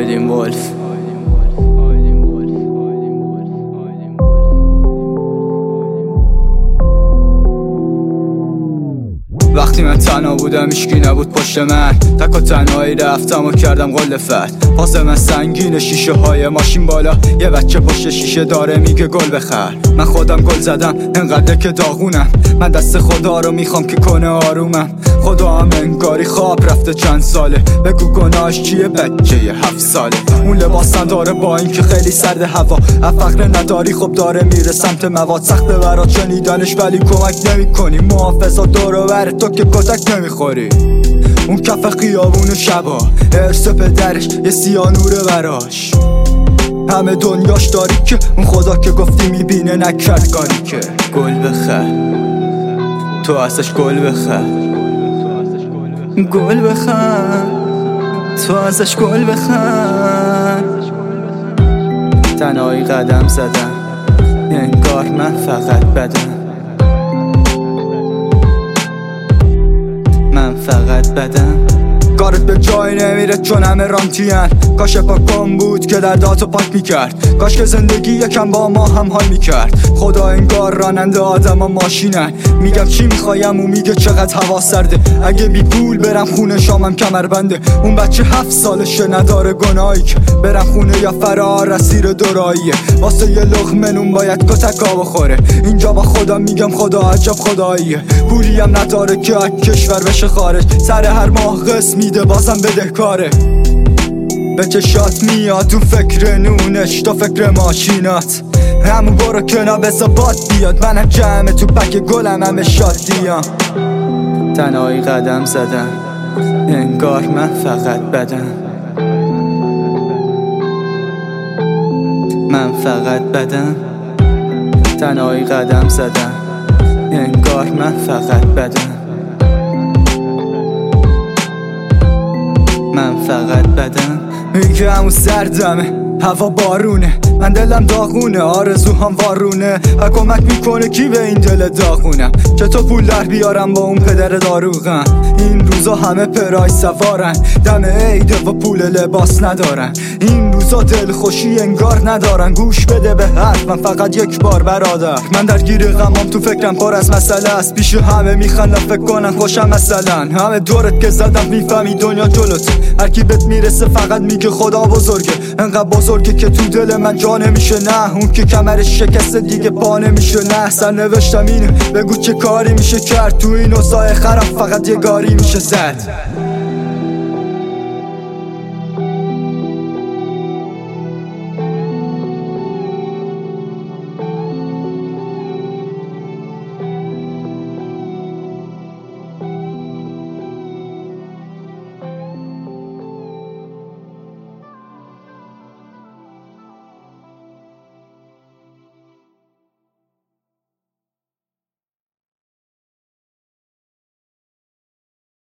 آیلین ولف. وقتی من تنها بودم هیچکی نبود پشت من، تک و تنهایی رفتم و کردم قلفت. پاس من سنگین، شیشه های ماشین بالا، یه بچه پشت شیشه داره میگه گل بخر. من خودم گل زدم انقدر که داغونم، من دست خدا رو میخوام که کنه آرومم. خدا هم انگاری خواب رفته چند ساله، بگو گناهش چیه بچه 7 ساله. اون لباسم داره با این که خیلی سرد هوا، فقر نداری خب داره میره سمت مواد. سخته برات شنیدنش ولی کمک نمی کنی، محافظا دور بر تو که کتک نمیخوری. اون کف خیابون شبا ارث پدرش یه سیانوره براش، همه دنیاش داری که اون خدا که گفتی میبینه نکرد کاری که. گل بخر تو ازش گل بخر، گل بخر تو ازش گل بخر. تنهایی قدم زدم انگار من فقط بدم، من فقط بدم. کارت به جای نمیره چون همه رانتین، کاش پاکم بود که درداتو پاک میکرد، کاش که زندگی یکم با ما هم حال میکرد. خدا انگار راننده آدم ها ماشینن، میگم چی میخوایم و میگه چقدر هوا سرده. اگه بی پول برم خونه شامم کمر بنده، اون بچه 7 سالشه نداره گناهی که برم خونه یا فرار اسیر دوراییه. واسه یه لقمه نون باید کتکا بخوره، اینجا با خدا میگم خدا عجب خداییه. پولی هم نداره که از کشور بشه خارج، سر هر ماه قسط میده بازم بدهکاره. به چشات میاد تو فکر نونش تو فکر ماشینات، همون برو کنا بسا باد بیاد. منم جمع تو پک گلم همه شادیام. تنهایی قدم زدم انگار من فقط بدم، من فقط بدم. تنهایی قدم زدم انگار من فقط بدم، من فقط بدم. میگه همون سردمه هوا بارونه، من دلم داغونه آرزوهام وارونه. و کمک میکنه کی به این دل داغونم، چطور پول در بیارم با اون پدر داروغم. این روزا همه پرای سوارن، دم عیده و پول لباس ندارن. این روزا دل خوشی انگار ندارن، گوش بده به حرف من فقط یک بار برادر. من درگیر غمام تو فکرم پر از مسئله است، پیش همه میخندم فکر کنن خوشم مثلا. همه دورت که زدم میفهمی دنیا جلوته، هر کی بهت میرسه فقط میگه خدا بزرگه. انقدر بزرگه که تو دل من جا نمیشه، نه اون که کمرش شکسته دیگه پا نمیشه. نه سر نوشتم اینه بگو چه کاری میشه کرد، تو این اوضاع خراب فقط یه گاری میشه زد.